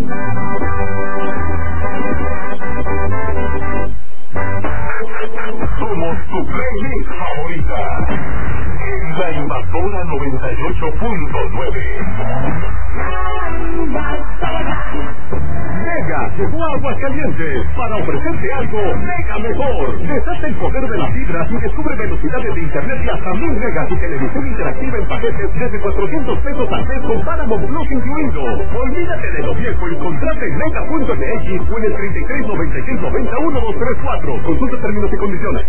Somos tu playlist favorita. En la Invasora 98.9. Mega llegó a Aguascalientes para ofrecerte algo mega mejor. Deshazte el poder de las fibras y descubre velocidades de internet y hasta 1000 megas y televisión interactiva en paquetes desde 400 pesos al mes con Paramount Plus incluido. Olvídate de lo viejo y contrate en mega.mx o en el 33 96 90 1234. Consulta términos y condiciones.